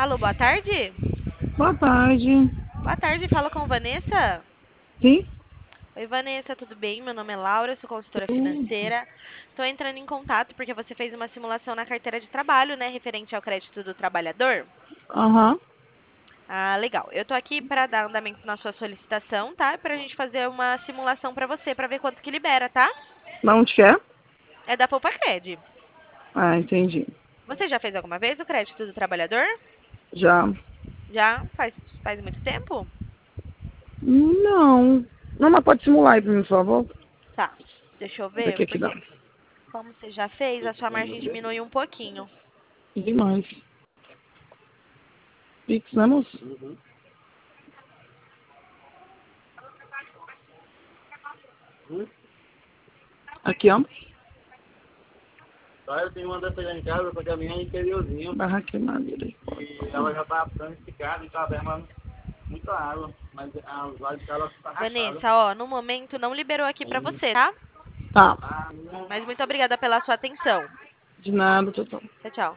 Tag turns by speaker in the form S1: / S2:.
S1: Alô, boa tarde?
S2: Boa tarde.
S1: Boa tarde, fala com Vanessa?
S2: Sim?
S1: Oi, Vanessa, tudo bem? Meu nome é Laura, sou consultora
S2: Tudo.
S1: financeira. Estou entrando em contato porque você fez uma simulação na carteira de trabalho, né, referente ao crédito do trabalhador.
S2: Aham.
S1: Ah, legal. Eu tô aqui para dar andamento na sua solicitação, tá? Para a gente fazer uma simulação para você, para ver quanto que libera, tá?
S2: Mas onde que é?
S1: É da Poupa-Cred.
S2: Ah, entendi.
S1: Você já fez alguma vez o crédito do trabalhador?
S2: Já.
S1: Já? Faz muito tempo?
S2: Não. Não, mas pode simular aí pra mim, por favor.
S1: Tá. Deixa eu
S2: Ver o
S1: ver,
S2: que que dá.
S1: porque como você já fez, a sua margem diminui um pouquinho.
S2: Demais. Pix, né, moço? Aqui, ó.
S3: Só eu tenho uma dessa lá em casa para caminhar interiorzinho.
S2: Barraca madeira.
S3: E ela já tá ficando esticada e tá derramando muita água. Mas os lados dela tá rachada.
S1: Vanessa, ó, no momento não liberou aqui pra você, tá?
S2: Tá.
S1: Mas muito obrigada pela sua atenção.
S2: De nada, total.
S1: Tchau, tchau.